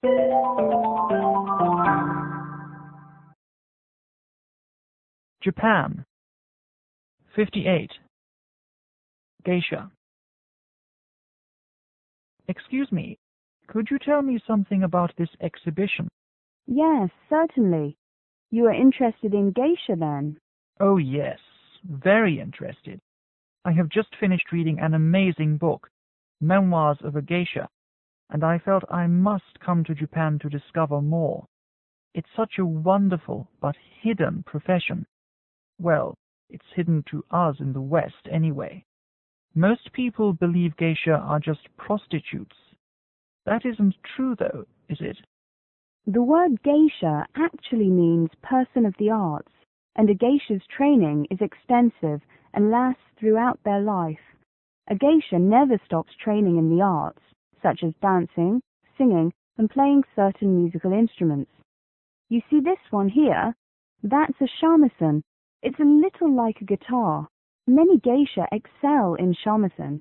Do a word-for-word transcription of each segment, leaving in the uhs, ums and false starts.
Japan. fifty-eight. Geisha. Excuse me, could you tell me something about this exhibition? Yes, certainly. You are interested in geisha, then? Oh, yes, very interested. I have just finished reading an amazing book, Memoirs of a Geisha, and I felt I must come to Japan to discover more. It's such a wonderful but hidden profession. Well, it's hidden to us in the West anyway. Most people believe geisha are just prostitutes. That isn't true, though, is it? The word geisha actually means person of the arts, and a geisha's training is extensive and lasts throughout their life. A geisha never stops training in the arts, such as dancing, singing, and playing certain musical instruments. You see this one here? That's a shamisen. It's a little like a guitar. Many geisha excel in shamisen.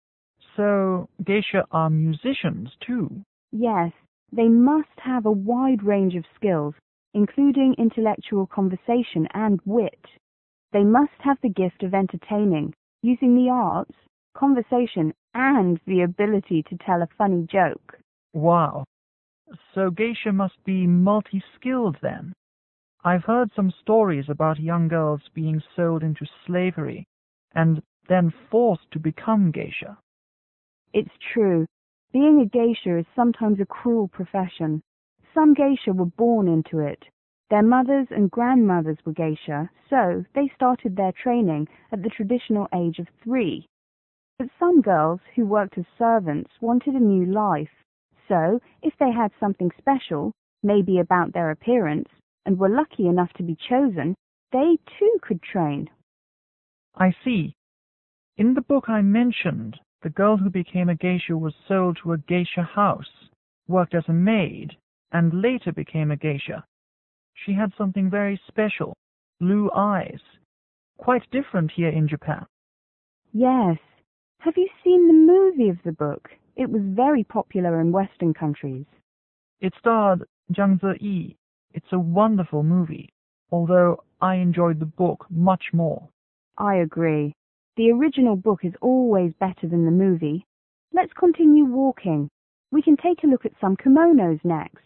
So, geisha are musicians, too? Yes, they must have a wide range of skills, including intellectual conversation and wit. They must have the gift of entertaining, using the arts, conversation, and the ability to tell a funny joke. Wow. So geisha must be multi-skilled then. I've heard some stories about young girls being sold into slavery and then forced to become geisha. It's true. Being a geisha is sometimes a cruel profession. Some geisha were born into it. Their mothers and grandmothers were geisha, so they started their training at the traditional age of three. But some girls who worked as servants wanted a new life, so if they had something special, maybe about their appearance, and were lucky enough to be chosen, they too could train. I see. In the book I mentioned, the girl who became a geisha was sold to a geisha house, worked as a maid, and later became a geisha. She had something very special, blue eyes, quite different here in Japan. Yes. Have you seen the movie of the book? It was very popular in Western countries. It starred Zhang Ziyi. It's a wonderful movie, although I enjoyed the book much more. I agree. The original book is always better than the movie. Let's continue walking. We can take a look at some kimonos next.